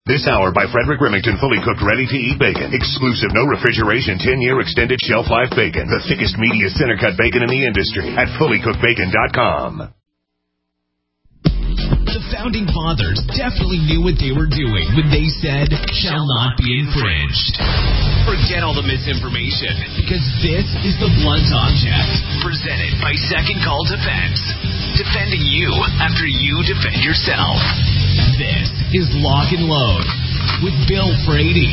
This hour by Frederick Remington, fully cooked, ready-to-eat bacon. Exclusive, no refrigeration, 10-year extended shelf life bacon. The thickest, meatiest center-cut bacon in the industry at fullycookedbacon.com. The Founding Fathers definitely knew what they were doing when they said, shall not be infringed. Forget all the misinformation, because this is the Blunt Object, presented by Second Call Defense. Defending you after you defend yourself. This is Lock and Load with Bill Frady.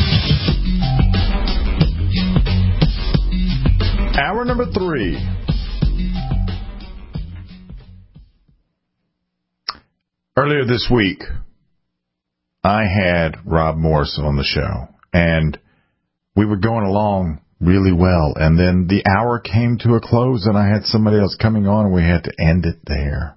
Hour number 3. Earlier this week, I had Rob Morse on the show, and we were going along really well, and then the hour came to a close, and I had somebody else coming on, and we had to end it there.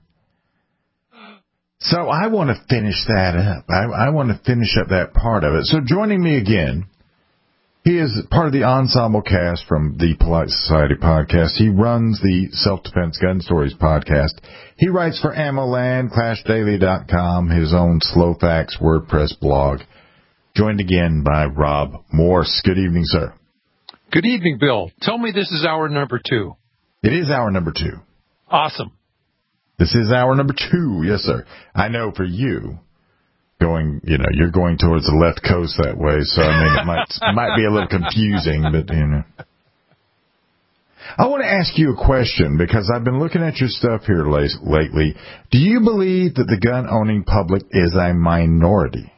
So I want to finish that up. I want to finish up that part of it. So joining me again, he is part of the ensemble cast from the Polite Society podcast. He runs the Self-Defense Gun Stories podcast. He writes for AmmoLand, ClashDaily.com, his own Slowfax WordPress blog. Joined again by Rob Morse. Good evening, sir. Good evening, Bill. Tell me this is hour number 2. It is hour number 2. Awesome. This is hour number 2. Yes, sir. I know for you, you're going towards the left coast that way, so I mean, it might be a little confusing, but I want to ask you a question because I've been looking at your stuff here lately. Do you believe that the gun-owning public is a minority?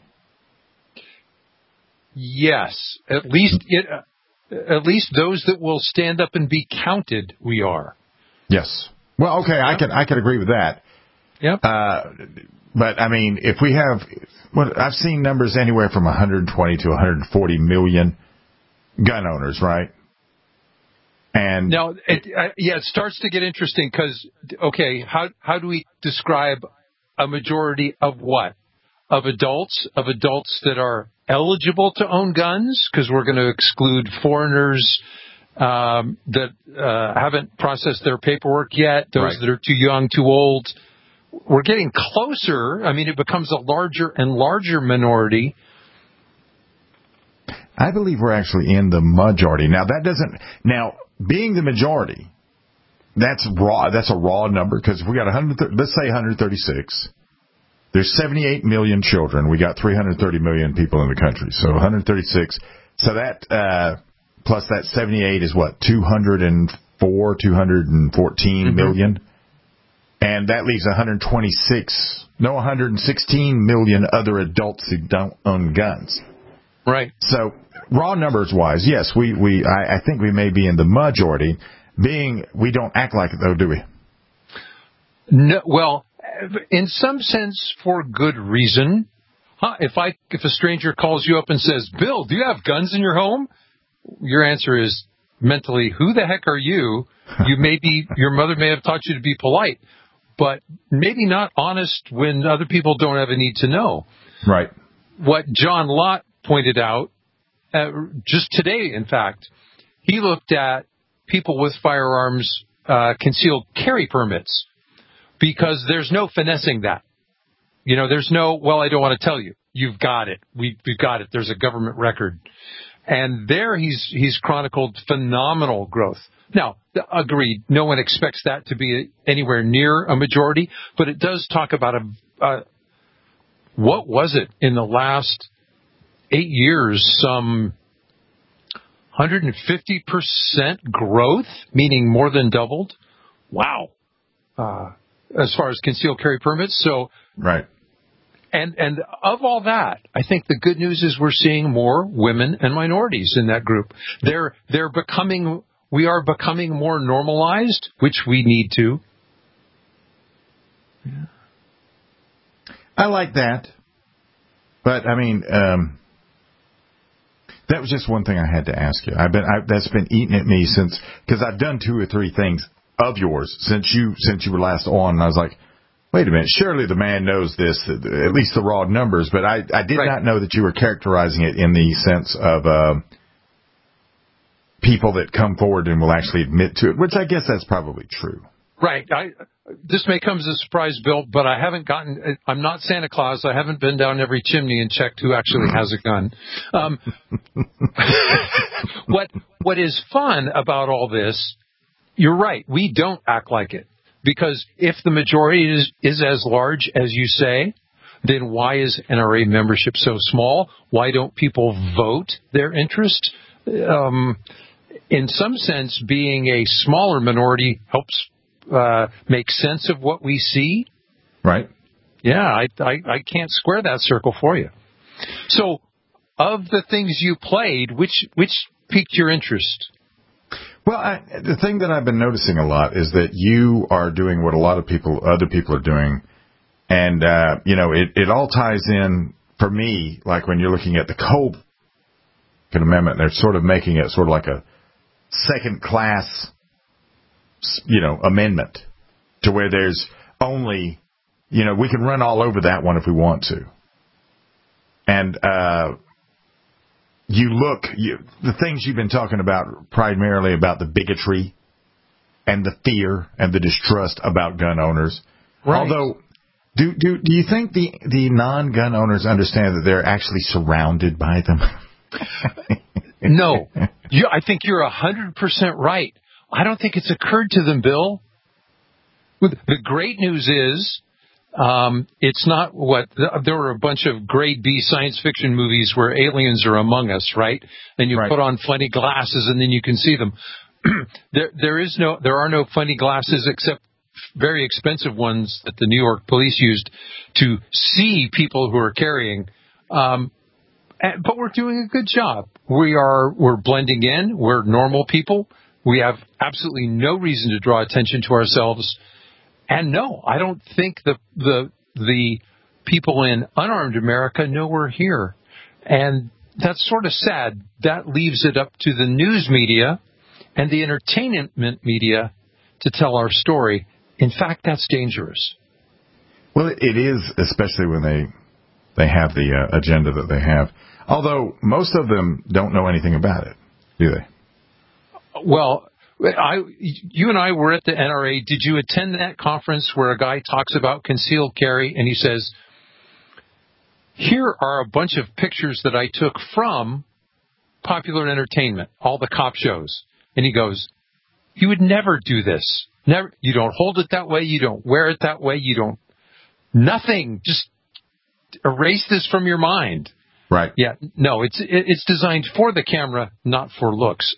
Yes, at least those that will stand up and be counted, we are. Yes. Well, okay, I can agree with that. Yep. But I mean, if we have, I've seen numbers anywhere from 120 to 140 million gun owners, right? And now, it starts to get interesting because, okay, how do we describe a majority of what? Of adults that are eligible to own guns, because we're going to exclude foreigners that haven't processed their paperwork yet, those that are too young, too old. We're getting closer. I mean, it becomes a larger and larger minority. I believe we're actually in the majority. Now, being the majority, that's raw. That's a raw number because we got let's say 136. There's 78 million children. We got 330 million people in the country. So 136. So that, plus that 78 is what? 214 million. And that leaves 116 million other adults who don't own guns. Right. So raw numbers wise, yes, I think we may be in the majority. We don't act like it though, do we? No. Well, in some sense, for good reason. If a stranger calls you up and says, "Bill, do you have guns in your home?" Your answer is mentally, "Who the heck are you?" Your mother may have taught you to be polite, but maybe not honest when other people don't have a need to know. Right. What John Lott pointed out, just today, in fact, he looked at people with firearms concealed carry permits because there's no finessing that. There's no, well, I don't want to tell you. You've got it. We've got it. There's a government record. And there he's chronicled phenomenal growth. Now, agreed, no one expects that to be anywhere near a majority, but it does talk about what was it in the last 8 years, some 150% growth, meaning more than doubled. Wow. As far as concealed carry permits. So, right. And of all that, I think the good news is we're seeing more women and minorities in that group. We are becoming more normalized, which we need to. Yeah. I like that. But, I mean, that was just one thing I had to ask you. That's been eating at me because I've done 2 or 3 things of yours since you were last on, and I was like, wait a minute, surely the man knows this, at least the raw numbers, but I did not know that you were characterizing it in the sense of people that come forward and will actually admit to it, which I guess that's probably true. Right. This may come as a surprise, Bill, but I'm not Santa Claus. I haven't been down every chimney and checked who actually has a gun. What is fun about all this, you're right, we don't act like it. Because if the majority is as large as you say, then why is NRA membership so small? Why don't people vote their interest? In some sense, being a smaller minority helps make sense of what we see. Right. Yeah, I can't square that circle for you. So, of the things you played, which piqued your interest? Well, the thing that I've been noticing a lot is that you are doing what a lot of other people are doing. And, it all ties in, for me, like when you're looking at the Cole Amendment, they're sort of making it sort of like a second-class, amendment to where there's only, we can run all over that one if we want to. And the things you've been talking about, primarily about the bigotry and the fear and the distrust about gun owners. Right. Although, do you think the non-gun owners understand that they're actually surrounded by them? No. I think you're 100% right. I don't think it's occurred to them, Bill. The great news is, it's not there were a bunch of grade B science fiction movies where aliens are among us, right? And you put on funny glasses and then you can see them. There are no funny glasses except very expensive ones that the New York police used to see people who are carrying. But we're doing a good job. We're blending in. We're normal people. We have absolutely no reason to draw attention to ourselves. And no, I don't think the people in unarmed America know we're here. And that's sort of sad. That leaves it up to the news media and the entertainment media to tell our story. In fact, that's dangerous. Well, it is, especially when they have the agenda that they have. Although most of them don't know anything about it, do they? Well, you and I were at the NRA. Did you attend that conference where a guy talks about concealed carry and he says, here are a bunch of pictures that I took from popular entertainment, all the cop shows. And he goes, you would never do this. Never. You don't hold it that way. You don't wear it that way. You don't. Nothing. Just erase this from your mind. Right. Yeah. No, it's designed for the camera, not for looks.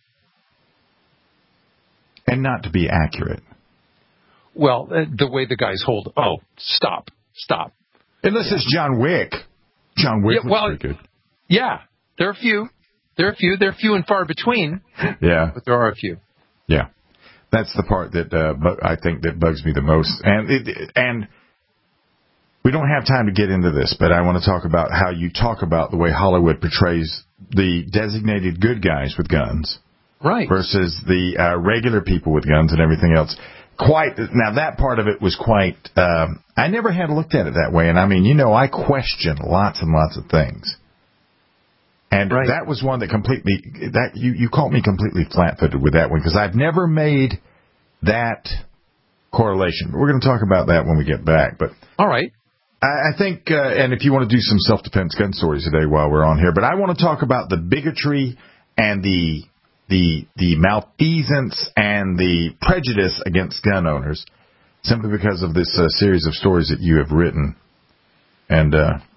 And not to be accurate. Well, the way the guys hold. Oh, stop. Unless it's John Wick. John Wick was pretty good. Yeah. There are a few. They're few and far between. Yeah. But there are a few. Yeah. That's the part that I think that bugs me the most. And we don't have time to get into this, but I want to talk about how you talk about the way Hollywood portrays the designated good guys with guns. Right. Versus the regular people with guns and everything else. Now, that part of it was quite... I never had looked at it that way. And, I mean, I question lots and lots of things. And that was one that completely... You caught me completely flat-footed with that one, because I've never made that correlation. We're going to talk about that when we get back. But all right. I think, and if you want to do some self-defense gun stories today while we're on here, but I want to talk about the bigotry and the malfeasance and the prejudice against gun owners, simply because of this series of stories that you have written. And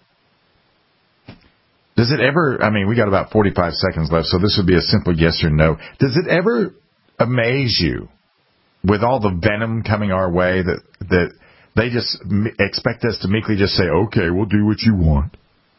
does it ever, we got about 45 seconds left, so this would be a simple yes or no. Does it ever amaze you, with all the venom coming our way, that they just expect us to meekly just say, okay, we'll do what you want?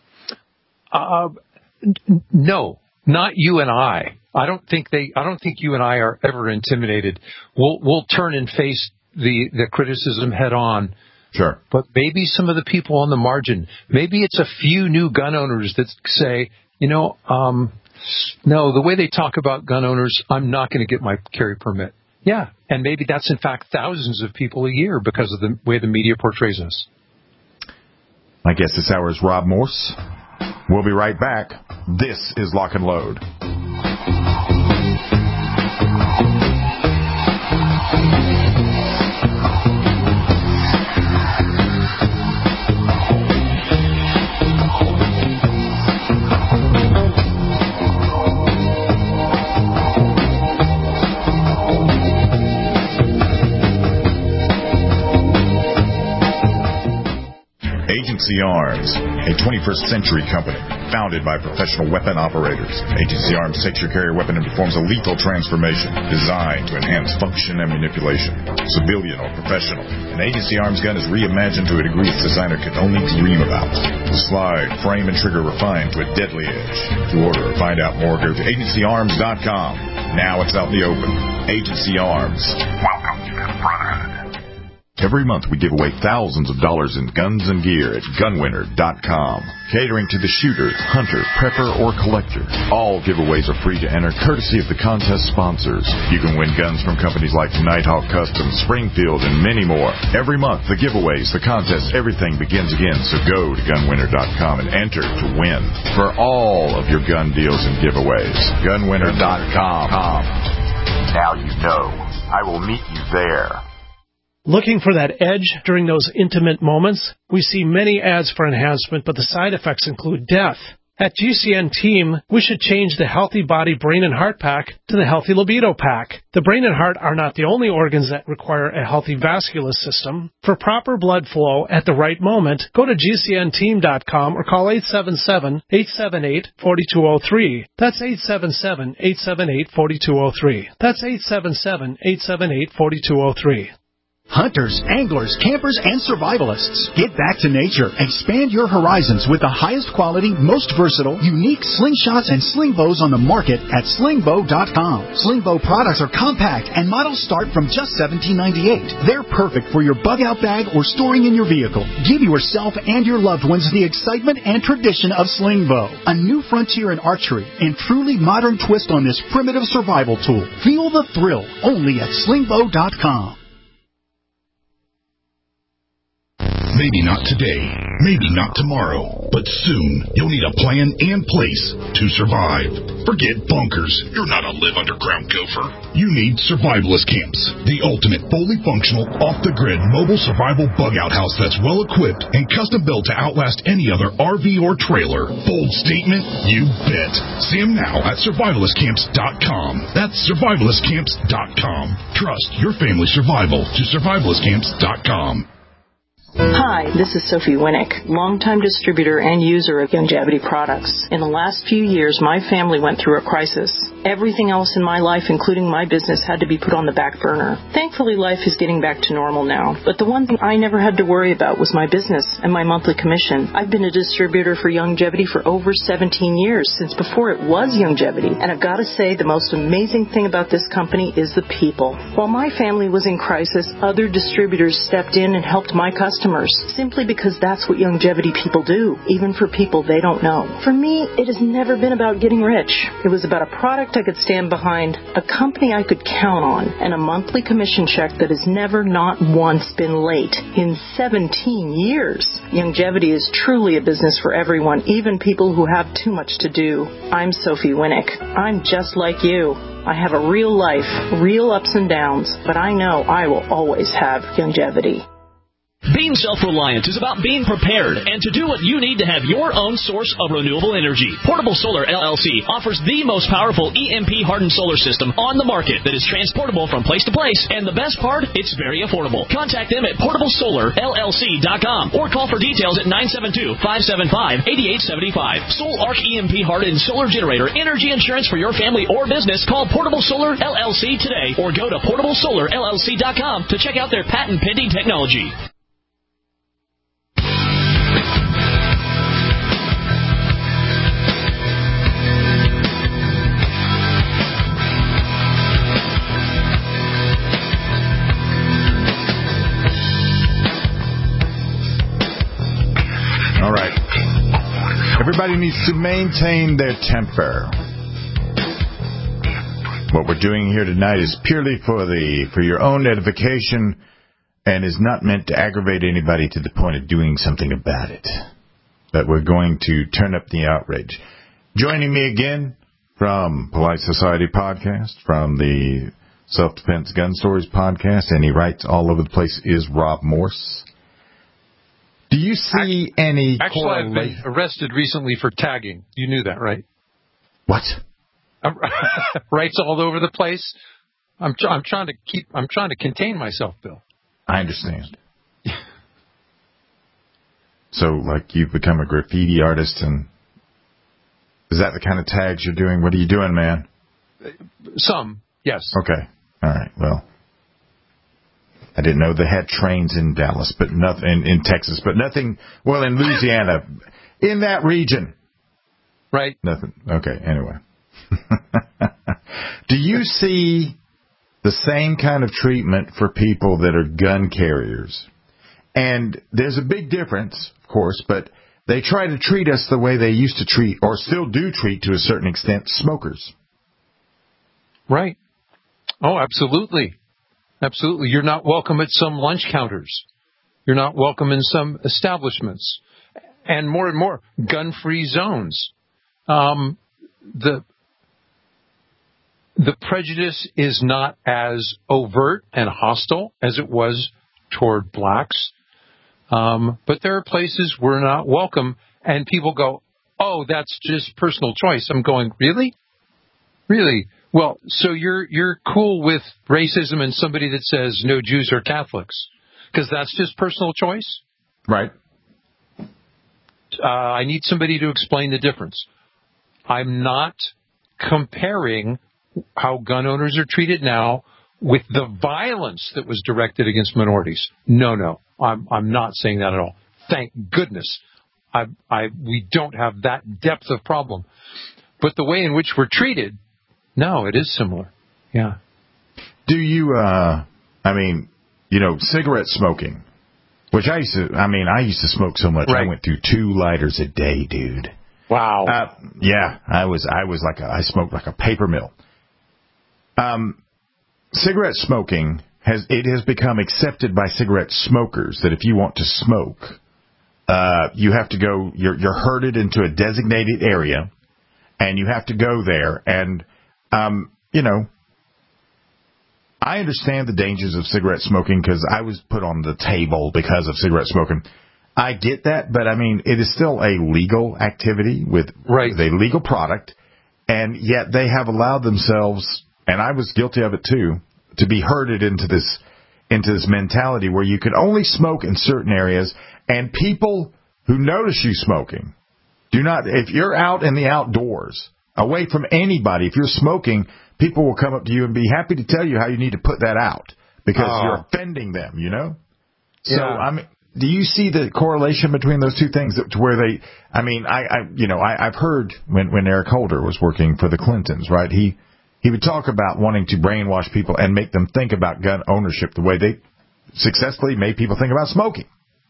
No, not you and I. I don't think you and I are ever intimidated. We'll turn and face the criticism head on. Sure. But maybe some of the people on the margin, maybe it's a few new gun owners that say, no, the way they talk about gun owners, I'm not going to get my carry permit. Yeah. And maybe that's in fact thousands of people a year because of the way the media portrays us. My guest this hour is Rob Morse. We'll be right back. This is Lock and Load. Agency Arms, a 21st century company founded by professional weapon operators. Agency Arms takes your carrier weapon and performs a lethal transformation designed to enhance function and manipulation. Civilian or professional, an Agency Arms gun is reimagined to a degree its designer could only dream about. The slide, frame, and trigger refined to a deadly edge. To order or find out more, go to agencyarms.com. Now it's out in the open. Agency Arms. Welcome to the Brotherhood. Every month we give away thousands of dollars in guns and gear at gunwinner.com. Catering to the shooter, hunter, prepper, or collector. All giveaways are free to enter, courtesy of the contest sponsors. You can win guns from companies like Nighthawk Customs, Springfield, and many more. Every month, the giveaways, the contests, everything begins again. So go to gunwinner.com and enter to win for all of your gun deals and giveaways. Gunwinner.com. Now you know. I will meet you there. Looking for that edge during those intimate moments? We see many ads for enhancement, but the side effects include death. At GCN Team, we should change the Healthy Body, Brain, and Heart Pack to the Healthy Libido Pack. The brain and heart are not the only organs that require a healthy vascular system. For proper blood flow at the right moment, go to GCNteam.com or call 877-878-4203. That's 877-878-4203. That's 877-878-4203. Hunters, anglers, campers, and survivalists. Get back to nature. Expand your horizons with the highest quality, most versatile, unique slingshots and sling bows on the market at slingbow.com. Slingbow products are compact and models start from just $17.98. They're perfect for your bug out bag or storing in your vehicle. Give yourself and your loved ones the excitement and tradition of Slingbow, a new frontier in archery and truly modern twist on this primitive survival tool. Feel the thrill only at slingbow.com. Maybe not today, maybe not tomorrow, but soon you'll need a plan and place to survive. Forget bunkers. You're not a live underground gopher. You need Survivalist Camps, the ultimate fully functional, off-the-grid mobile survival bug-out house that's well-equipped and custom-built to outlast any other RV or trailer. Bold statement? You bet. See them now at survivalistcamps.com. That's survivalistcamps.com. Trust your family's survival to survivalistcamps.com. Hi, this is Sophie Winnick, longtime distributor and user of Youngevity products. In the last few years, my family went through a crisis. Everything else in my life, including my business, had to be put on the back burner. Thankfully, life is getting back to normal now. But the one thing I never had to worry about was my business and my monthly commission. I've been a distributor for Youngevity for over 17 years, since before it was Youngevity. And I've got to say, the most amazing thing about this company is the people. While my family was in crisis, other distributors stepped in and helped my customers, simply because that's what Youngevity people do, even for people they don't know. For me, it has never been about getting rich. It was about a product I could stand behind, a company I could count on, and a monthly commission check that has never, not once, been late in 17 years. Youngevity is truly a business for everyone, even people who have too much to do. I'm Sophie Winnick. I'm just like you. I have a real life, real ups and downs, but I know I will always have Youngevity. Being self-reliant is about being prepared and to do what you need to have your own source of renewable energy. Portable Solar LLC offers the most powerful EMP-hardened solar system on the market that is transportable from place to place, and the best part, it's very affordable. Contact them at portablesolarllc.com or call for details at 972-575-8875. Soul Arc EMP-hardened solar generator energy insurance for your family or business. Call Portable Solar LLC today or go to portablesolarllc.com to check out their patent-pending technology. All right. Everybody needs to maintain their temper. What we're doing here tonight is purely for your own edification and is not meant to aggravate anybody to the point of doing something about it. But we're going to turn up the outrage. Joining me again from Polite Society Podcast, from the Self-Defense Gun Stories Podcast, and he writes all over the place, is Rob Morse. Do you see any I've been arrested recently for tagging. You knew that, right? What? Writes all over the place. I'm trying to contain myself, Bill. I understand. So, like, you've become a graffiti artist, and is that the kind of tags you're doing? What are you doing, man? Some, yes. Okay. All right. Well, I didn't know they had trains in Dallas, but nothing in Texas, but nothing. Well, in Louisiana, in that region, right? Nothing. Okay. Anyway, do you see the same kind of treatment for people that are gun carriers? And there's a big difference, of course, but they try to treat us the way they used to treat, or still do treat to a certain extent, smokers. Right. Oh, absolutely. Absolutely. You're not welcome at some lunch counters. You're not welcome in some establishments. And more, gun-free zones. The prejudice is not as overt and hostile as it was toward blacks. But there are places we're not welcome, and people go, oh, that's just personal choice. I'm going, really? Really? Well, so you're cool with racism and somebody that says no Jews or Catholics, because that's just personal choice? Right. I need somebody to explain the difference. I'm not comparing how gun owners are treated now with the violence that was directed against minorities. No. I'm not saying that at all. Thank goodness. We don't have that depth of problem. But the way in which we're treated, no, it is similar. Yeah. Do you, cigarette smoking, which I used to smoke so much. Right. I went through 2 lighters a day, dude. Wow. Yeah, I smoked like a paper mill. Cigarette smoking has become accepted by cigarette smokers that if you want to smoke, you have to go, you're herded into a designated area, and you have to go there. And, I understand the dangers of cigarette smoking because I was put on the table because of cigarette smoking. I get that, but it is still a legal activity with a legal product, and yet they have allowed themselves, and I was guilty of it too, to be herded into this mentality where you can only smoke in certain areas, and people who notice you smoking do not. If you're out in the outdoors, away from anybody, if you're smoking, people will come up to you and be happy to tell you how you need to put that out because you're offending them. So do you see the correlation between those two things to where they? I've heard when Eric Holder was working for the Clintons, right? He would talk about wanting to brainwash people and make them think about gun ownership the way they successfully made people think about smoking.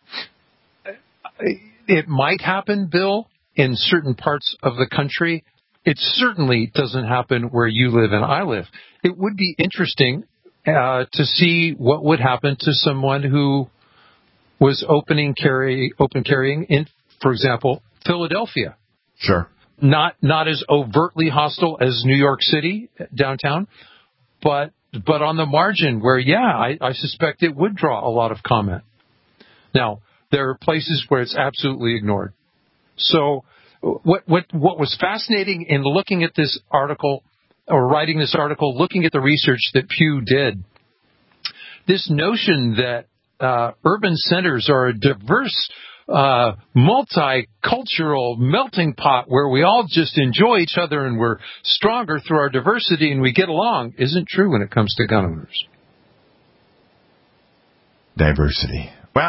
It might happen, Bill, in certain parts of the country. It certainly doesn't happen where you live and I live. It would be interesting to see what would happen to someone who was open carrying in, for example, Philadelphia. Sure. Not as overtly hostile as New York City downtown, but on the margin where, I suspect it would draw a lot of comment. Now, there are places where it's absolutely ignored. So what was fascinating in looking at this article or writing this article, looking at the research that Pew did, this notion that urban centers are a diverse, multicultural melting pot where we all just enjoy each other and we're stronger through our diversity and we get along isn't true when it comes to gun owners. Diversity. Well,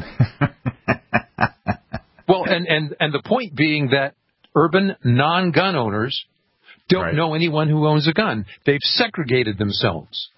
Well, and the point being that urban non-gun owners don't know anyone who owns a gun. They've segregated themselves.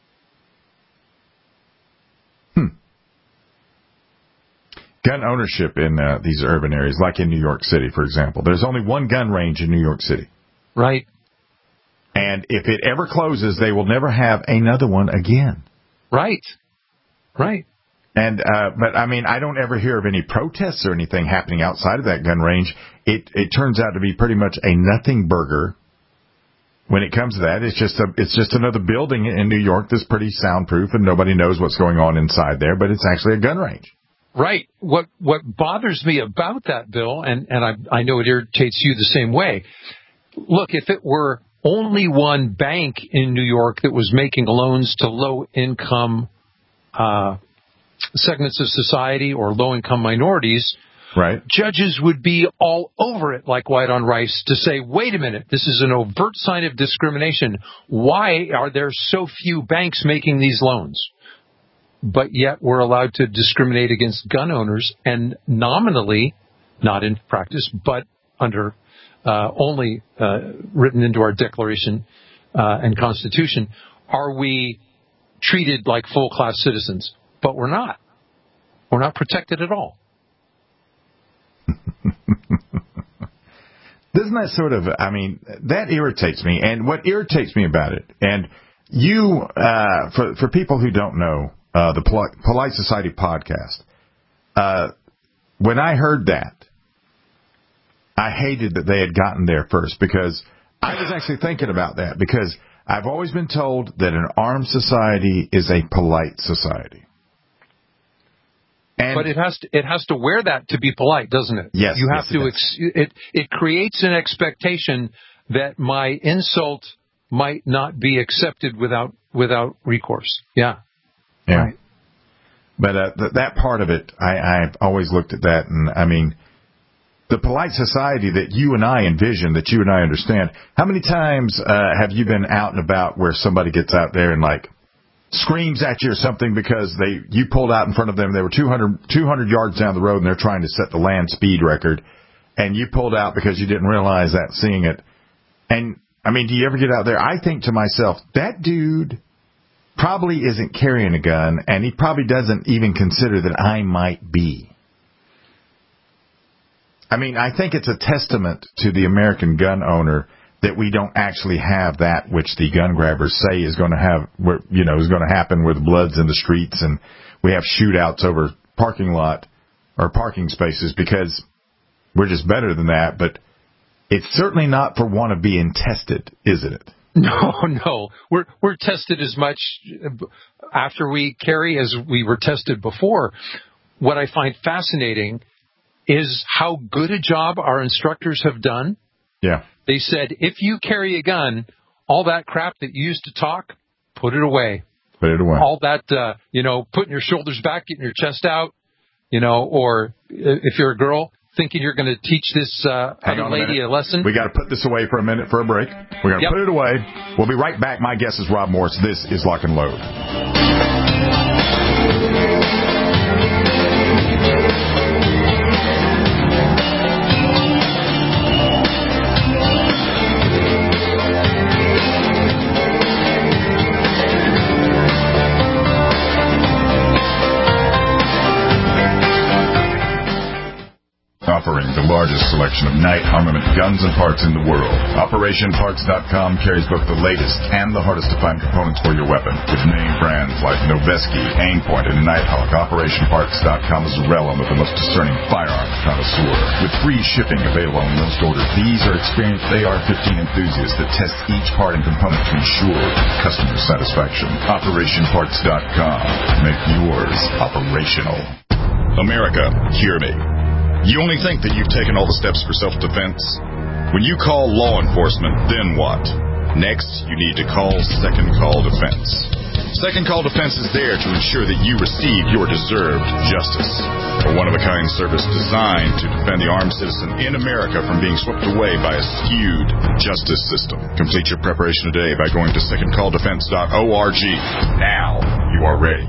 Gun ownership in these urban areas, like in New York City, for example. There's only one gun range in New York City. Right. And if it ever closes, they will never have another one again. Right. And but I don't ever hear of any protests or anything happening outside of that gun range. It turns out to be pretty much a nothing burger. When it comes to that, it's just another building in New York that's pretty soundproof and nobody knows what's going on inside there, but it's actually a gun range. Right. What bothers me about that, Bill, and I know it irritates you the same way. Look, if it were only one bank in New York that was making loans to low-income segments of society or low-income minorities, Right. Judges would be all over it like white on rice to say, wait a minute, this is an overt sign of discrimination. Why are there so few banks making these loans? But yet we're allowed to discriminate against gun owners, and nominally, not in practice, but under only written into our Declaration and Constitution, are we treated like full-class citizens. But we're not. We're not protected at all. Doesn't that sort of, I mean, that irritates me. And what irritates me about it, and you, for people who don't know, the Polite Society podcast, when I heard that, I hated that they had gotten there first, because I was actually thinking about that, because I've always been told that an armed society is a polite society. And but it has to wear that to be polite, doesn't it? Yes. You have to. It creates an expectation that my insult might not be accepted without recourse. Yeah. Yeah. Right. But that part of it, I've always looked at that, and I mean, the polite society that you and I envision, that you and I understand. How many times have you been out and about where somebody gets out there and like screams at you or something because you pulled out in front of them? They were 200 yards down the road and they're trying to set the land speed record, and you pulled out because you didn't realize that, seeing it. And I mean, do you ever get out there? I think to myself, that dude probably isn't carrying a gun, and he probably doesn't even consider that I might be. I mean, I think it's a testament to the American gun owner that we don't actually have that which the gun grabbers say is going to have, is going to happen, where the blood's in the streets and we have shootouts over parking lot or parking spaces, because we're just better than that. But it's certainly not for want of being tested, isn't it? No. We're tested as much after we carry as we were tested before. What I find fascinating is how good a job our instructors have done. Yeah. They said, if you carry a gun, all that crap that you used to talk, put it away. Put it away. All that, putting your shoulders back, getting your chest out, or if you're a girl, thinking you're going to teach this other lady a lesson. We got to put this away for a minute for a break. We're going to put it away. We'll be right back. My guest is Rob Morse. This is Lock and Load. Offering the largest selection of night armament guns and parts in the world, OperationParts.com carries both the latest and the hardest to find components for your weapon. With name brands like Noveske, Aimpoint, and Nighthawk, OperationParts.com is the realm of the most discerning firearms connoisseur. With free shipping available on most orders, these are experienced AR-15 enthusiasts that test each part and component to ensure customer satisfaction. OperationParts.com. Make yours operational. America, hear me. You only think that you've taken all the steps for self-defense? When you call law enforcement, then what? Next, you need to call Second Call Defense. Second Call Defense is there to ensure that you receive your deserved justice. A one-of-a-kind service designed to defend the armed citizen in America from being swept away by a skewed justice system. Complete your preparation today by going to secondcalldefense.org. Now you are ready.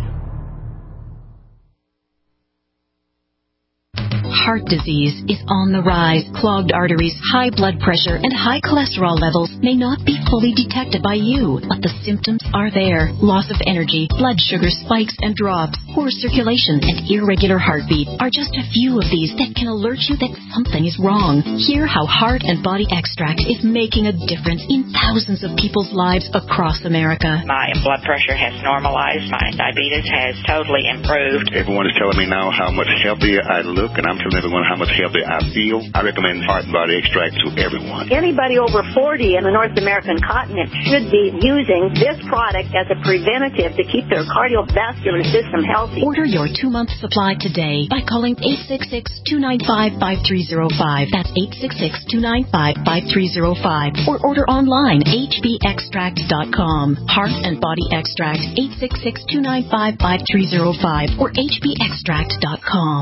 Heart disease is on the rise. Clogged arteries, high blood pressure, and high cholesterol levels may not be fully detected by you, but the symptoms are there. Loss of energy, blood sugar spikes and drops, poor circulation, and irregular heartbeat are just a few of these that can alert you that something is wrong. Hear how Heart and Body Extract is making a difference in thousands of people's lives across America. My blood pressure has normalized. My diabetes has totally improved. Everyone is telling me now how much healthier I look, and I'm telling everyone how much healthier I feel. I recommend Heart and Body Extract to everyone. Anybody over 40 in the North American continent should be using this product as a preventative to keep their cardiovascular system healthy. Order your 2-month supply today by calling 866-295-5305. That's 866-295-5305. Or order online, hbextract.com. Heart and Body Extract, 866-295-5305 or hbextract.com.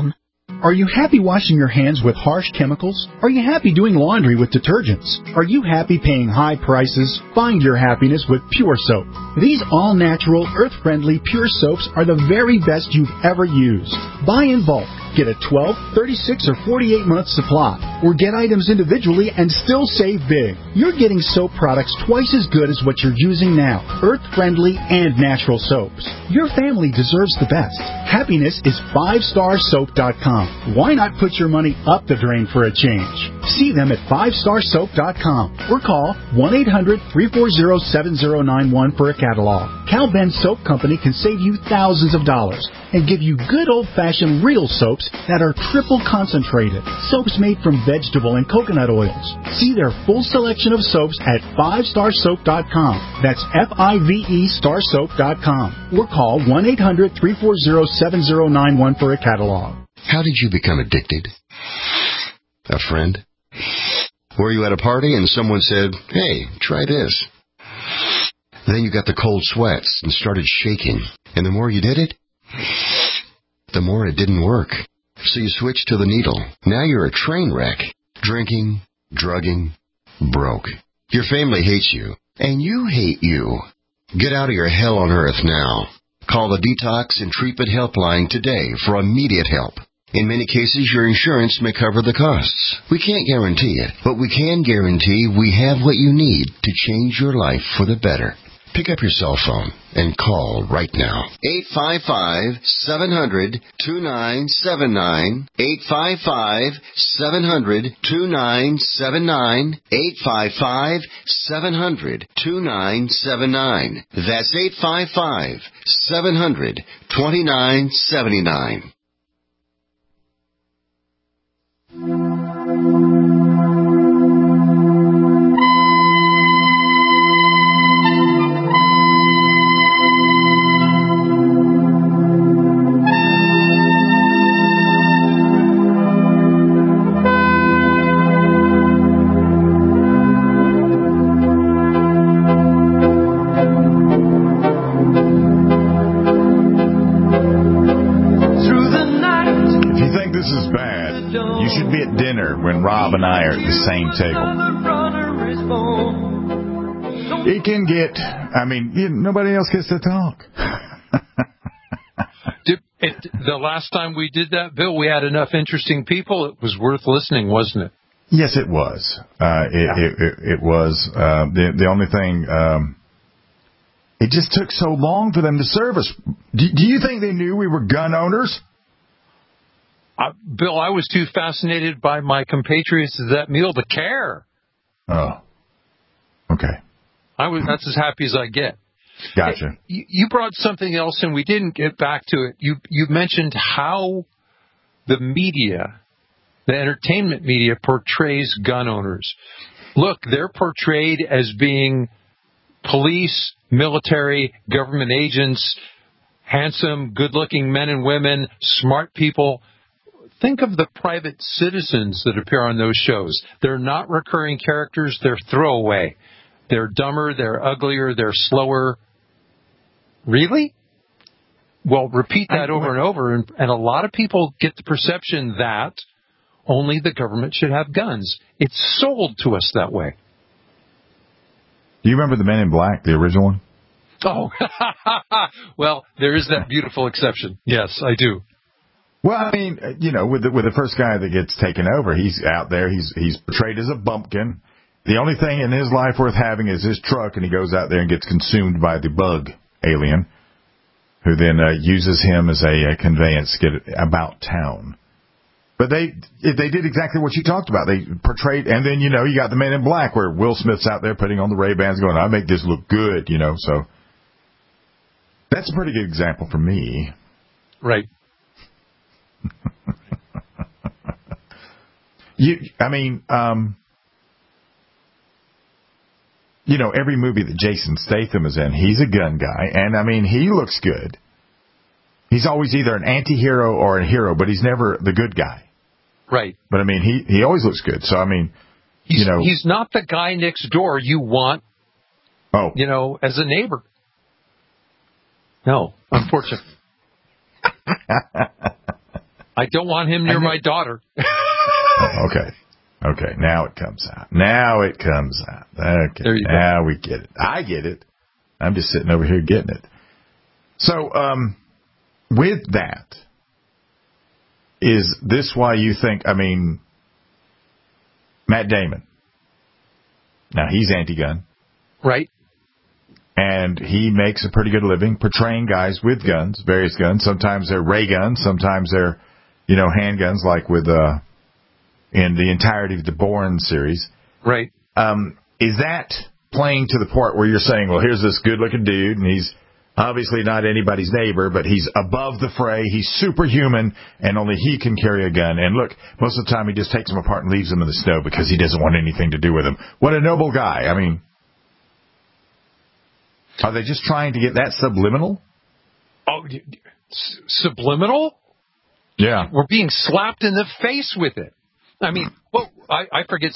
Are you happy washing your hands with harsh chemicals? Are you happy doing laundry with detergents? Are you happy paying high prices? Find your happiness with Pure Soap. These all-natural, earth-friendly Pure Soaps are the very best you've ever used. Buy in bulk. Get a 12, 36, or 48-month supply. Or get items individually and still save big. You're getting soap products twice as good as what you're using now. Earth-friendly and natural soaps. Your family deserves the best. Happiness is 5starsoap.com. Why not put your money up the drain for a change? See them at 5starsoap.com or call 1-800-340-7091 for a catalog. Cal Ben Soap Company can save you thousands of dollars and give you good old-fashioned real soaps that are triple concentrated. Soaps made from vegetable and coconut oils. See their full selection of soaps at 5starsoap.com. That's F-I-V-E starsoap.com. Or call 1-800-340-7091 for a catalog. How did you become addicted? A friend? Were you at a party and someone said, "Hey, try this"? Then you got the cold sweats and started shaking. And the more you did it, the more it didn't work. So you switched to the needle. Now you're a train wreck. Drinking, drugging, broke. Your family hates you, and you hate you. Get out of your hell on earth now. Call the Detox and Treatment Helpline today for immediate help. In many cases, your insurance may cover the costs. We can't guarantee it, but we can guarantee we have what you need to change your life for the better. Pick up your cell phone and call right now. 855-700-2979. 855-700-2979. 855-700-2979. That's 855-700-2979. Rob and I are at the same table. It can get, nobody else gets to talk. The last time we did that, Bill, we had enough interesting people. It was worth listening, wasn't it? Yes, it was. It was. The only thing, it just took so long for them to serve us. Do you think they knew we were gun owners? Bill, I was too fascinated by my compatriots at that meal to care. Oh, okay. That's as happy as I get. Gotcha. You brought something else, and we didn't get back to it. You mentioned how the media, the entertainment media, portrays gun owners. Look, they're portrayed as being police, military, government agents, handsome, good-looking men and women, smart people. Think of the private citizens that appear on those shows. They're not recurring characters. They're throwaway. They're dumber. They're uglier. They're slower. Really? Well, repeat that over and over, and a lot of people get the perception that only the government should have guns. It's sold to us that way. Do you remember the Men in Black, the original one? Oh, well, there is that beautiful exception. Yes, I do. Well, with the first guy that gets taken over, he's out there. He's portrayed as a bumpkin. The only thing in his life worth having is his truck, and he goes out there and gets consumed by the bug alien, who then uses him as a conveyance to get about town. But they did exactly what you talked about. They portrayed, and then you got the Men in Black, where Will Smith's out there putting on the Ray-Bans, going, "I make this look good," So that's a pretty good example for me. Right. Every movie that Jason Statham is in, he's a gun guy, and he looks good. He's always either an anti-hero or a hero, but he's never the good guy. Right. But he always looks good. So he's not the guy next door you want. Oh. As a neighbor. No, unfortunately. I don't want him near my daughter. Okay, now it comes out. Okay, now we get it. I get it. I'm just sitting over here getting it. So, with that, is this why you think, Matt Damon, now he's anti-gun. Right. And he makes a pretty good living portraying guys with guns, various guns. Sometimes they're ray guns, sometimes they're, handguns, like with, in the entirety of the Bourne series. Right. Is that playing to the part where you're saying, well, here's this good-looking dude, and he's obviously not anybody's neighbor, but he's above the fray, he's superhuman, and only he can carry a gun. And look, most of the time he just takes them apart and leaves them in the snow because he doesn't want anything to do with them. What a noble guy. Are they just trying to get that subliminal? Oh, subliminal? Yeah. We're being slapped in the face with it. I forget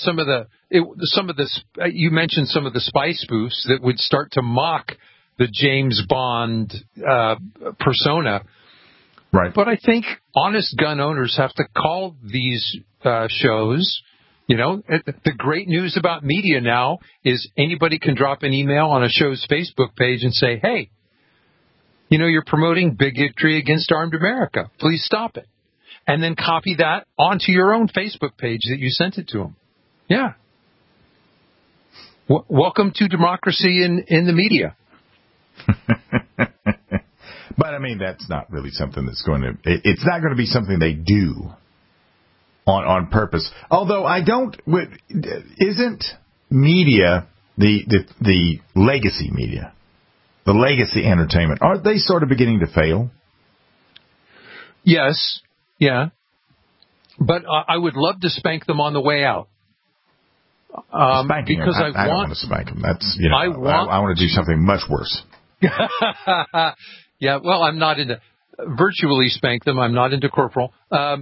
you mentioned some of the spy spoofs that would start to mock the James Bond persona. Right. But I think honest gun owners have to call these shows. The great news about media now is anybody can drop an email on a show's Facebook page and say, hey, you're promoting bigotry against armed America. Please stop it. And then copy that onto your own Facebook page that you sent it to them. Yeah. Welcome to democracy in the media. But, that's not really something that's going to... It's not going to be something they do on purpose. Although isn't media the legacy media, the legacy entertainment, aren't they sort of beginning to fail? Yes. Yeah, but I would love to spank them on the way out. Spanking because them. I don't want to spank them. That's I want to do something much worse. Yeah, well, I'm not into virtually spank them. I'm not into corporal.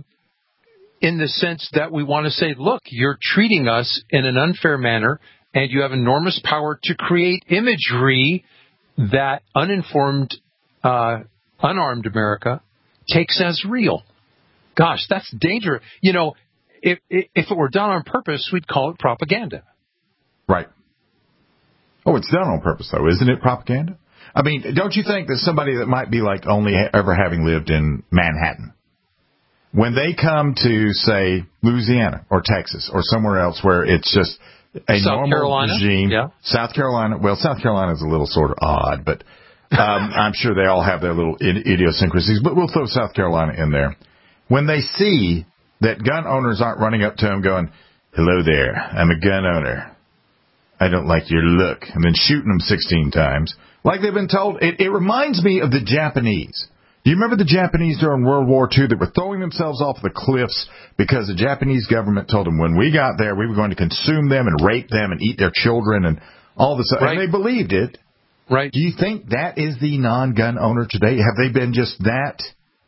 In the sense that we want to say, look, you're treating us in an unfair manner, and you have enormous power to create imagery that uninformed, unarmed America takes as real. Gosh, that's dangerous. If it were done on purpose, we'd call it propaganda. Right. Oh, it's done on purpose, though, isn't it, propaganda? Don't you think that somebody that might be like only ever having lived in Manhattan, when they come to, say, Louisiana or Texas or somewhere else where it's just a normal regime. Yeah. South Carolina, well, South Carolina is a little sort of odd, but I'm sure they all have their little idiosyncrasies, but we'll throw South Carolina in there. When they see that gun owners aren't running up to them going, hello there, I'm a gun owner, I don't like your look, and then shooting them 16 times, like they've been told, it reminds me of the Japanese. Do you remember the Japanese during World War II that were throwing themselves off the cliffs because the Japanese government told them when we got there, we were going to consume them and rape them and eat their children and all this stuff. Right. And they believed it. Right. Do you think that is the non-gun owner today? Have they been just that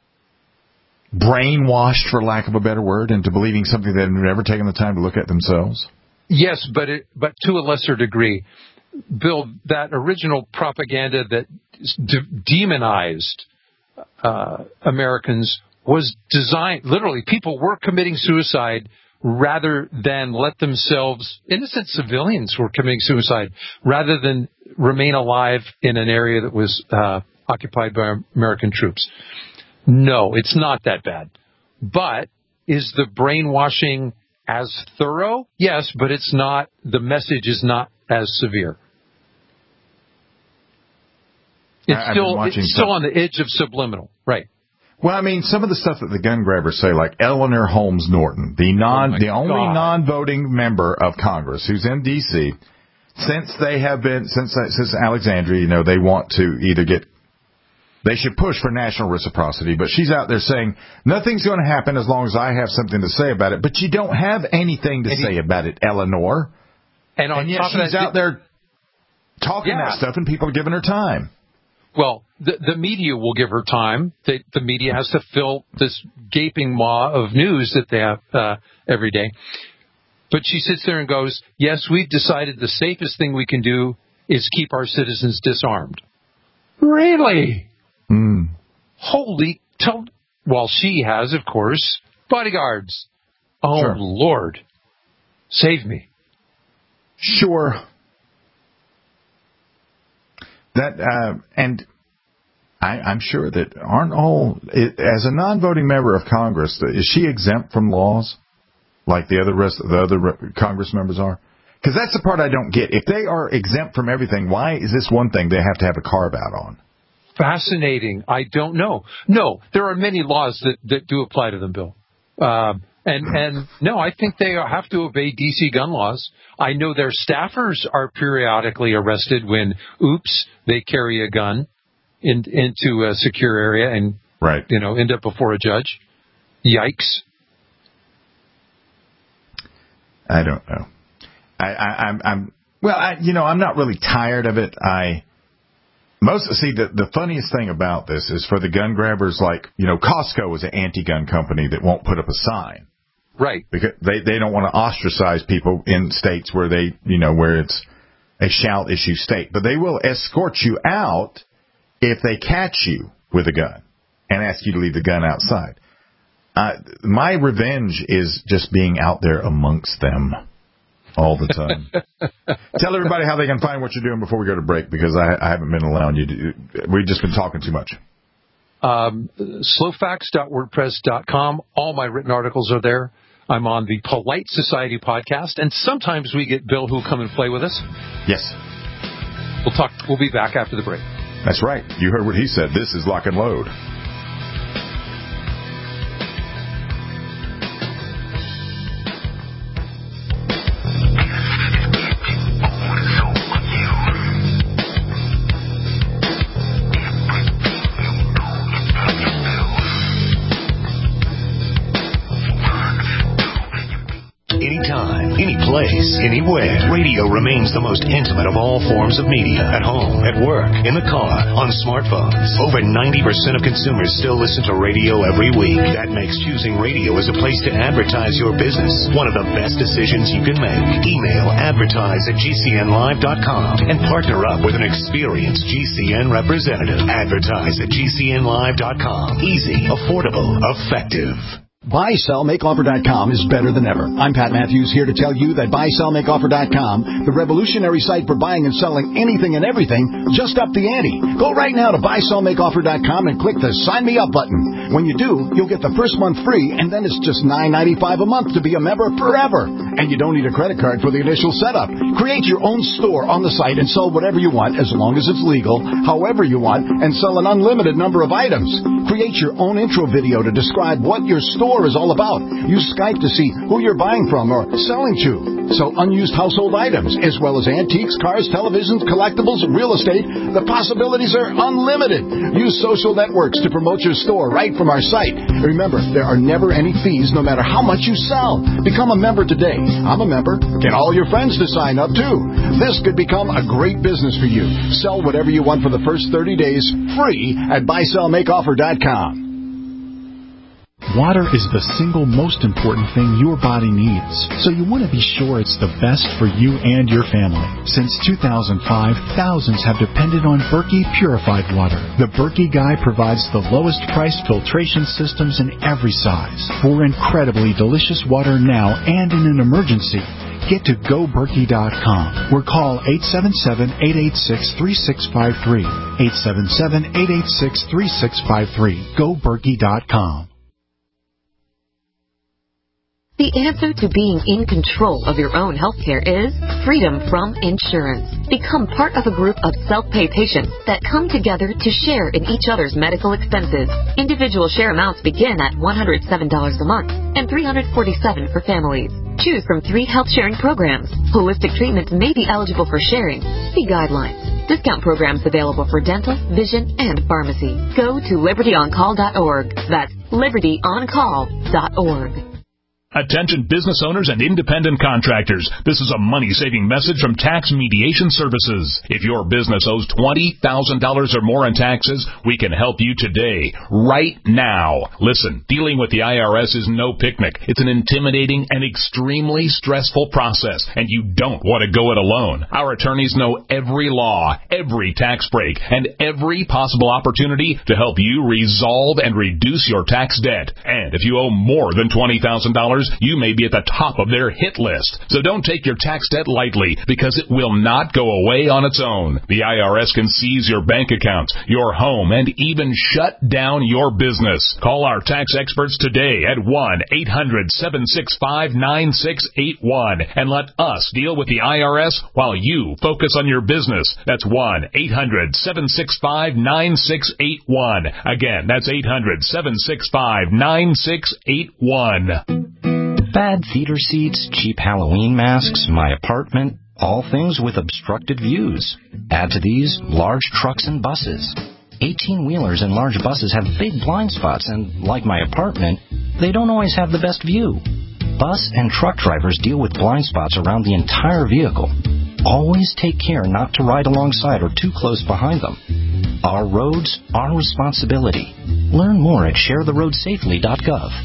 brainwashed, for lack of a better word, into believing something they've never taken the time to look at themselves? Yes, but to a lesser degree. Bill, that original propaganda that demonized Americans was designed, literally, people were committing suicide rather than let themselves, innocent civilians were committing suicide, rather than remain alive in an area that was occupied by American troops. No, it's not that bad. But is the brainwashing as thorough? Yes, but it's not, the message is not as severe. It's still on the edge of subliminal, right? Well, some of the stuff that the gun grabbers say, like Eleanor Holmes Norton, the only non-voting member of Congress who's in D.C., since Alexandria, they want to either they should push for national reciprocity, but she's out there saying, nothing's going to happen as long as I have something to say about it. But you don't have anything to say about it, Eleanor. And yet she's out there talking that stuff, and people are giving her time. Well, the media will give her time. The media has to fill this gaping maw of news that they have every day. But she sits there and goes, yes, we've decided the safest thing we can do is keep our citizens disarmed. Really? Mm. Holy, While she has, of course, bodyguards. Oh, Sure. Lord. Save me. Sure. That and I'm sure that aren't all, as a non-voting member of Congress, is she exempt from laws like the other Congress members are? Because that's the part I don't get. If they are exempt from everything, why is this one thing they have to have a carve-out on? Fascinating. I don't know. No, there are many laws that do apply to them, Bill. And no, I think they have to obey D.C. gun laws. I know their staffers are periodically arrested when, they carry a gun into a secure area and, end up before a judge. Yikes. I don't know. I'm not really tired of it. The funniest thing about this is for the gun grabbers, Costco is an anti-gun company that won't put up a sign. Right. Because they don't want to ostracize people in states where where it's a shall issue state. But they will escort you out if they catch you with a gun and ask you to leave the gun outside. My revenge is just being out there amongst them all the time. Tell everybody how they can find what you're doing before we go to break, because I haven't been allowing you to. We've just been talking too much. Slowfacts.wordpress.com. All my written articles are there. I'm on the Polite Society podcast, and sometimes we get Bill who'll come and play with us. Yes. We'll be back after the break. That's right. You heard what he said. This is Lock and Load. Anytime, any place, anywhere. Radio remains the most intimate of all forms of media. At home, at work, in the car, on smartphones. Over 90% of consumers still listen to radio every week. That makes choosing radio as a place to advertise your business one of the best decisions you can make. Email advertise@gcnlive.com and partner up with an experienced GCN representative. Advertise@gcnlive.com. Easy, affordable, effective. BuySellMakeOffer.com is better than ever. I'm Pat Matthews, here to tell you that BuySellMakeOffer.com, the revolutionary site for buying and selling anything and everything, just upped the ante. Go right now to BuySellMakeOffer.com and click the Sign Me Up button. When you do, you'll get the first month free, and then it's just $9.95 a month to be a member forever. And you don't need a credit card for the initial setup. Create your own store on the site and sell whatever you want, as long as it's legal, however you want, and sell an unlimited number of items. Create your own intro video to describe what your store is all about. Use Skype to see who you're buying from or selling to. Sell unused household items, as well as antiques, cars, televisions, collectibles, real estate. The possibilities are unlimited. Use social networks to promote your store right from our site. Remember, there are never any fees, no matter how much you sell. Become a member today. I'm a member. Get all your friends to sign up, too. This could become a great business for you. Sell whatever you want for the first 30 days, free at BuySellMakeOffer.com. Water is the single most important thing your body needs, so you want to be sure it's the best for you and your family. Since 2005, thousands have depended on Berkey purified water. The Berkey Guy provides the lowest priced filtration systems in every size. For incredibly delicious water now and in an emergency, get to GoBerkey.com or call 877-886-3653. 877-886-3653. GoBerkey.com. The answer to being in control of your own healthcare is freedom from insurance. Become part of a group of self-pay patients that come together to share in each other's medical expenses. Individual share amounts begin at $107 a month and $347 for families. Choose from 3 health-sharing programs. Holistic treatments may be eligible for sharing. See guidelines. Discount programs available for dental, vision, and pharmacy. Go to libertyoncall.org. That's libertyoncall.org. Attention business owners and independent contractors. This is a money-saving message from Tax Mediation Services. If your business owes $20,000 or more in taxes, we can help you today, right now. Listen, dealing with the IRS is no picnic. It's an intimidating and extremely stressful process, and you don't want to go it alone. Our attorneys know every law, every tax break, and every possible opportunity to help you resolve and reduce your tax debt. And if you owe more than $20,000, you may be at the top of their hit list. So don't take your tax debt lightly, because it will not go away on its own. The IRS can seize your bank accounts, your home, and even shut down your business. Call our tax experts today at 1-800-765-9681 and let us deal with the IRS while you focus on your business. That's 1-800-765-9681. Again, that's 800-765-9681. Bad theater seats, cheap Halloween masks, my apartment, all things with obstructed views. Add to these large trucks and buses. 18-wheelers and large buses have big blind spots, and like my apartment, they don't always have the best view. Bus and truck drivers deal with blind spots around the entire vehicle. Always take care not to ride alongside or too close behind them. Our roads, our responsibility. Learn more at sharetheroadsafely.gov.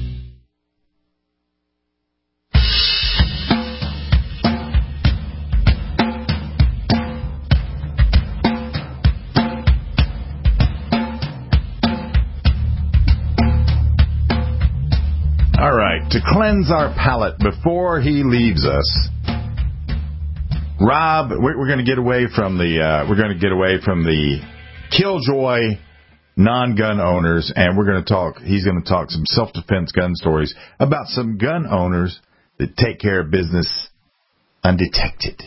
All right, to cleanse our palate before he leaves us, Rob, we're going to get away from the killjoy non-gun owners, and he's going to talk some self-defense gun stories about some gun owners that take care of business undetected.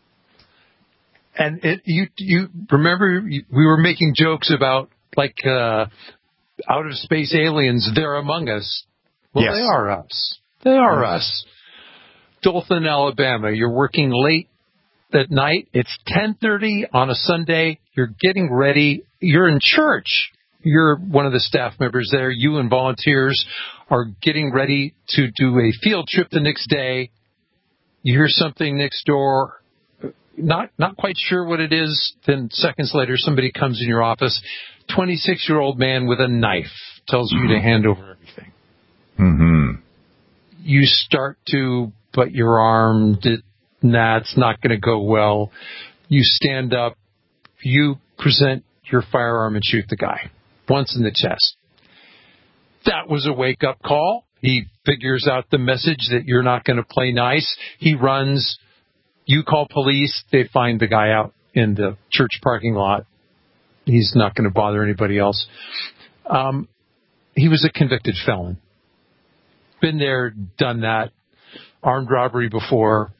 And you remember we were making jokes about out of space aliens, they're among us. Well, yes. They are us. They are us. Dothan, Alabama. You're working late at night. It's 10:30 on a Sunday. You're getting ready. You're in church. You're one of the staff members there. You and volunteers are getting ready to do a field trip the next day. You hear something next door. Not quite sure what it is. Then seconds later, somebody comes in your office. 26-year-old man with a knife tells you to hand over everything. Mm-hmm. You start to, but your arm, it's not going to go well. You stand up. You present your firearm and shoot the guy once in the chest. That was a wake-up call. He figures out the message that you're not going to play nice. He runs. You call police. They find the guy out in the church parking lot. He's not going to bother anybody else. He was a convicted felon. Been there, done that, armed robbery before.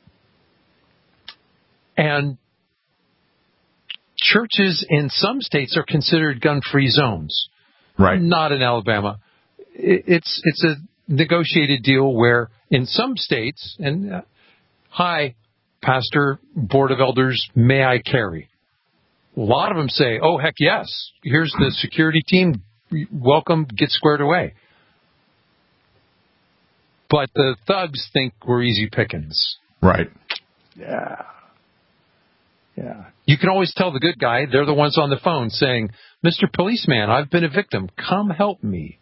And churches in some states are considered gun-free zones. Right. Not in Alabama. It's a negotiated deal where in some states, and hi, pastor, board of elders, may I carry? A lot of them say, oh, heck yes. Here's the security team. Welcome, get squared away. But the thugs think we're easy pickings. Right. Yeah. You can always tell the good guy. They're the ones on the phone saying, Mr. Policeman, I've been a victim. Come help me.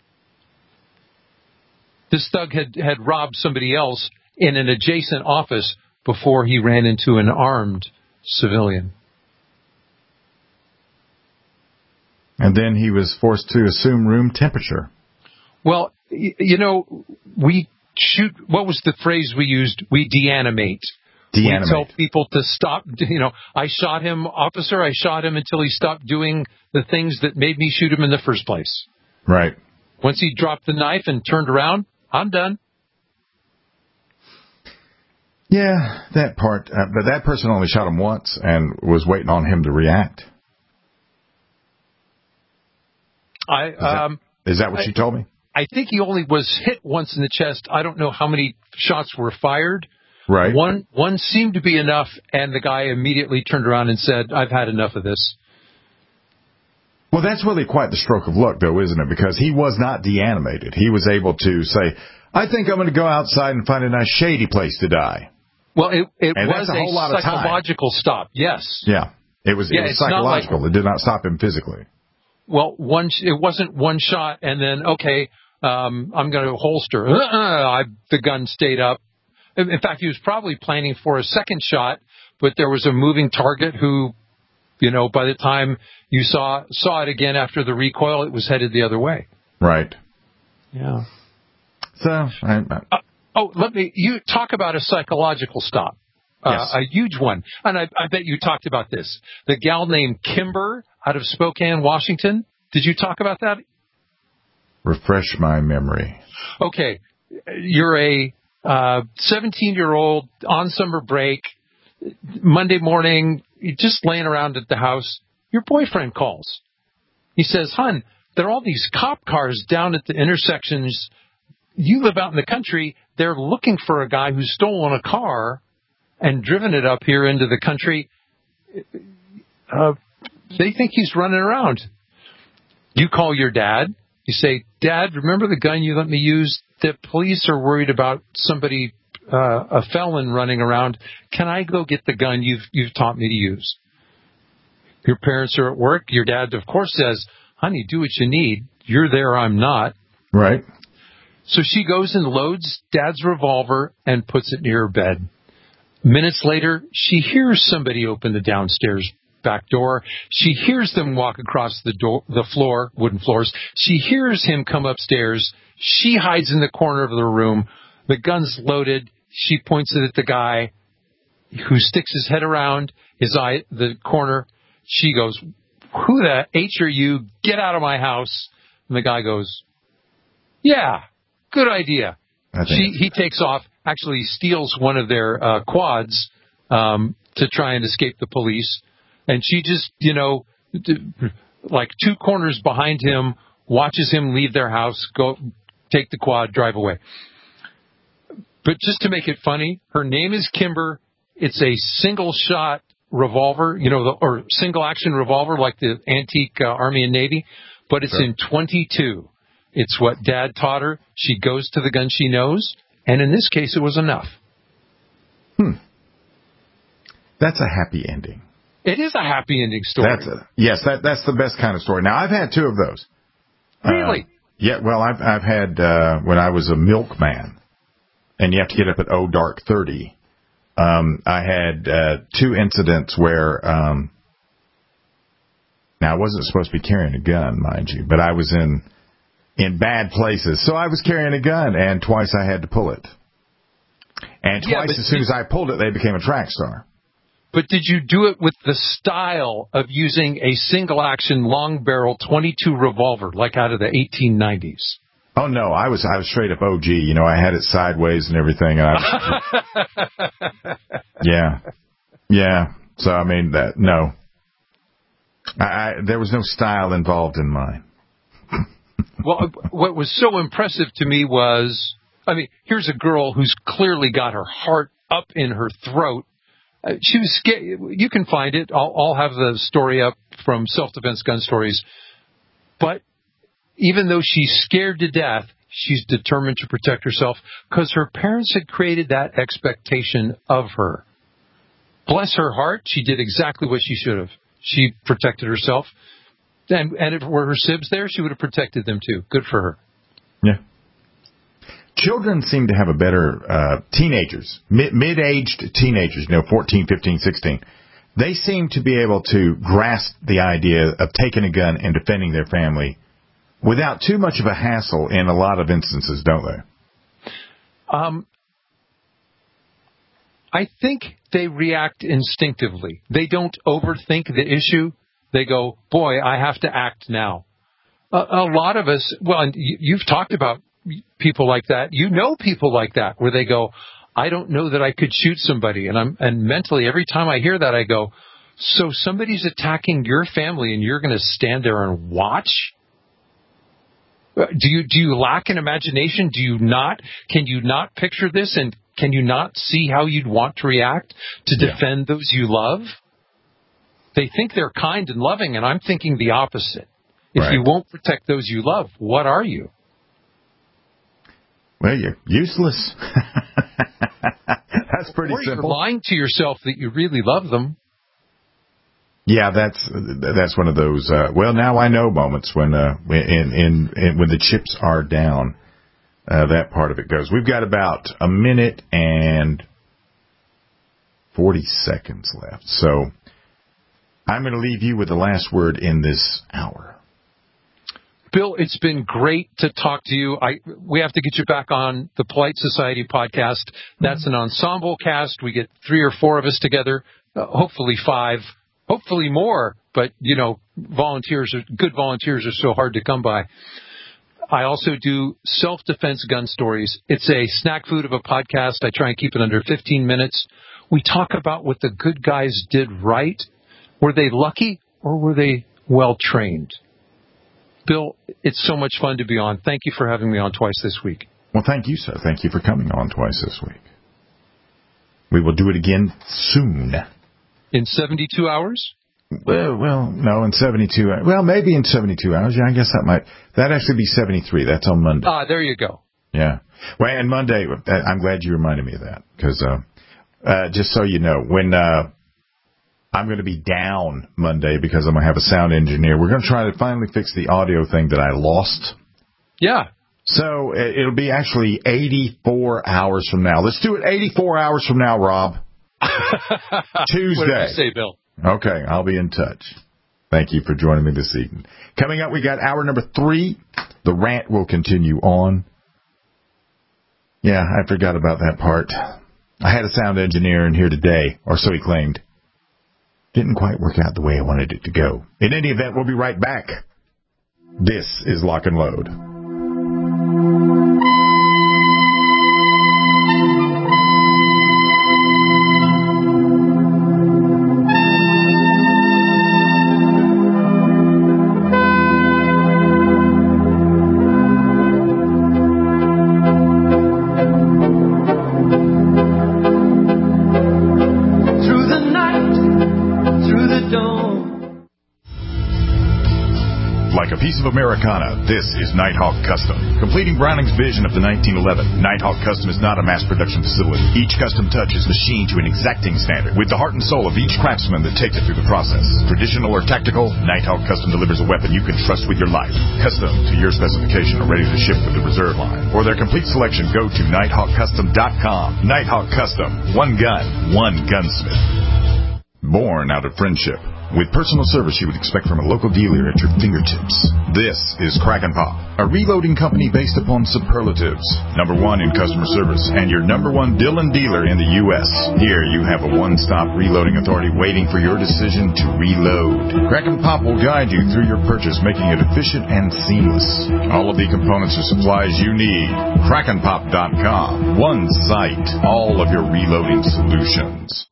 This thug had robbed somebody else in an adjacent office before he ran into an armed civilian. And then he was forced to assume room temperature. Well, we shoot. What was the phrase we used? We deanimate. We tell people to stop. I shot him, officer. I shot him until he stopped doing the things that made me shoot him in the first place. Right. Once he dropped the knife and turned around, I'm done. Yeah, that part. But that person only shot him once and was waiting on him to react. Is that what you told me? I think he only was hit once in the chest. I don't know how many shots were fired. Right. One seemed to be enough, and the guy immediately turned around and said, I've had enough of this. Well, that's really quite the stroke of luck, though, isn't it? Because he was not deanimated. He was able to say, I think I'm going to go outside and find a nice shady place to die. Well, it was a whole lot of psychological stop, yes. Yeah, it was psychological. It did not stop him physically. Well, it wasn't one shot and then, okay, I'm going to holster. The gun stayed up. In fact, he was probably planning for a second shot, but there was a moving target who, by the time you saw it again after the recoil, it was headed the other way. Right. Yeah. So, you talk about a psychological stop. Yes. A huge one. And I bet you talked about this. The gal named Kimber out of Spokane, Washington. Did you talk about that? Refresh my memory. Okay. You're a 17-year-old on summer break, Monday morning, you're just laying around at the house. Your boyfriend calls. He says, hon, there are all these cop cars down at the intersections. You live out in the country. They're looking for a guy who's stolen a car and driven it up here into the country. They think he's running around. You call your dad. You say, Dad, remember the gun you let me use? The police are worried about somebody, a felon running around. Can I go get the gun you've taught me to use? Your parents are at work. Your dad, of course, says, honey, do what you need. You're there, I'm not. Right. So she goes and loads Dad's revolver and puts it near her bed. Minutes later, she hears somebody open the downstairs back door. She hears them walk across the floor, wooden floors. She hears him come upstairs. She hides in the corner of the room. The gun's loaded. She points it at the guy who sticks his head around the corner. She goes, who the H are you? Get out of my house. And the guy goes, yeah, good idea. He takes off, actually steals one of their quads to try and escape the police. And she just, like 2 corners behind him, watches him leave their house, go take the quad, drive away. But just to make it funny, her name is Kimber. It's a single-shot revolver, or single-action revolver like the antique Army and Navy, but it's in .22. It's what Dad taught her. She goes to the gun she knows, and in this case, it was enough. That's a happy ending. It is a happy ending story. That's the best kind of story. Now, I've had 2 of those. Really? Yeah, well, I've had, when I was a milkman, and you have to get up at dark 30, I had 2 incidents where, now I wasn't supposed to be carrying a gun, mind you, but I was in bad places, so I was carrying a gun, and twice I had to pull it. And twice, as soon as I pulled it, they became a track star. But did you do it with the style of using a single-action, long-barrel .22 revolver, like out of the 1890s? Oh, no, I was straight up OG. I had it sideways and everything. And Yeah. So, I mean, no. There was no style involved in mine. Well, what was so impressive to me was, here's a girl who's clearly got her heart up in her throat. She was scared. You can find it. I'll have the story up from Self-Defense Gun Stories. But even though she's scared to death, she's determined to protect herself because her parents had created that expectation of her. Bless her heart, she did exactly what she should have. She protected herself. And if were her sibs there, she would have protected them too. Good for her. Yeah. Children seem to have a better, teenagers, mid-aged teenagers, 14, 15, 16. They seem to be able to grasp the idea of taking a gun and defending their family without too much of a hassle in a lot of instances, don't they? I think they react instinctively. They don't overthink the issue. They go, boy, I have to act now. A lot of us, and you've talked about people like that. People like that where they go, I don't know that I could shoot somebody. And mentally, every time I hear that, I go, so somebody's attacking your family and you're going to stand there and watch? Do you lack an imagination? Do you not? Can you not picture this? And can you not see how you'd want to react to defend those you love? They think they're kind and loving, and I'm thinking the opposite. If you won't protect those you love, what are you? Well, you're useless. That's pretty simple. You're lying to yourself that you really love them. Yeah, that's one of those. Well, now I know moments when when the chips are down. That part of it goes. We've got about a minute and 40 seconds left, so I'm going to leave you with the last word in this hour. Bill, it's been great to talk to you. We have to get you back on the Polite Society podcast. That's an ensemble cast. We get 3 or 4 of us together, hopefully 5, hopefully more. But, good volunteers are so hard to come by. I also do self-defense gun stories. It's a snack food of a podcast. I try and keep it under 15 minutes. We talk about what the good guys did right. Were they lucky or were they well-trained? Bill, it's so much fun to be on. Thank you for having me on twice this week. Well, thank you, sir. Thank you for coming on twice this week. We will do it again soon. In 72 hours? Well, no, in 72 hours. Well, maybe in 72 hours. Yeah, I guess that'd actually be 73. That's on Monday. There you go. Yeah. Well, and Monday, I'm glad you reminded me of that, because just so you know, when I'm going to be down Monday because I'm going to have a sound engineer, we're going to try to finally fix the audio thing that I lost. Yeah. So it'll be actually 84 hours from now. Let's do it 84 hours from now, Rob. Tuesday. What did you say, Bill? Okay, I'll be in touch. Thank you for joining me this evening. Coming up, we got hour number 3. The rant will continue on. Yeah, I forgot about that part. I had a sound engineer in here today, or so he claimed. Didn't quite work out the way I wanted it to go. In any event, we'll be right back. This is Lock and Load. Of Americana, this is Nighthawk Custom. Completing Browning's vision of the 1911, Nighthawk Custom is not a mass production facility. Each custom touch is machined to an exacting standard, with the heart and soul of each craftsman that takes it through the process. Traditional or tactical, Nighthawk Custom delivers a weapon you can trust with your life. Custom to your specification or ready to ship with the reserve line. For their complete selection, go to nighthawkcustom.com. Nighthawk Custom. One gun, one gunsmith. Born out of friendship. With personal service you would expect from a local dealer at your fingertips. This is Kraken Pop, a reloading company based upon superlatives. #1 in customer service and your #1 Dillon dealer in the U.S. Here you have a one-stop reloading authority waiting for your decision to reload. Kraken Pop will guide you through your purchase, making it efficient and seamless. All of the components or supplies you need. KrakenPop.com. One site. All of your reloading solutions.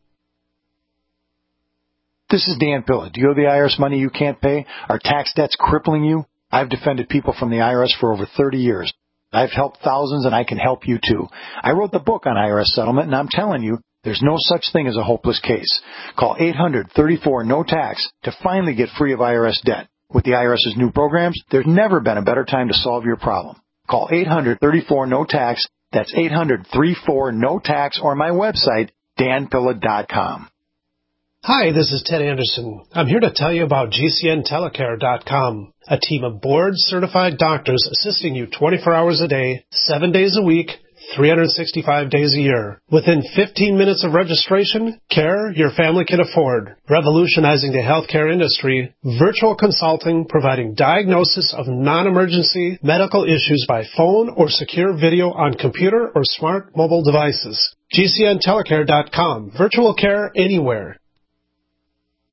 This is Dan Pilla. Do you owe the IRS money you can't pay? Are tax debts crippling you? I've defended people from the IRS for over 30 years. I've helped thousands, and I can help you too. I wrote the book on IRS settlement, and I'm telling you, there's no such thing as a hopeless case. Call 800-34-NO-TAX to finally get free of IRS debt. With the IRS's new programs, there's never been a better time to solve your problem. Call 800-34-NO-TAX. That's 800-34-NO-TAX, or my website, danpilla.com. Hi, this is Ted Anderson. I'm here to tell you about GCNtelecare.com, a team of board-certified doctors assisting you 24 hours a day, 7 days a week, 365 days a year. Within 15 minutes of registration, care your family can afford. Revolutionizing the healthcare industry, virtual consulting providing diagnosis of non-emergency medical issues by phone or secure video on computer or smart mobile devices. GCNtelecare.com. Virtual care anywhere.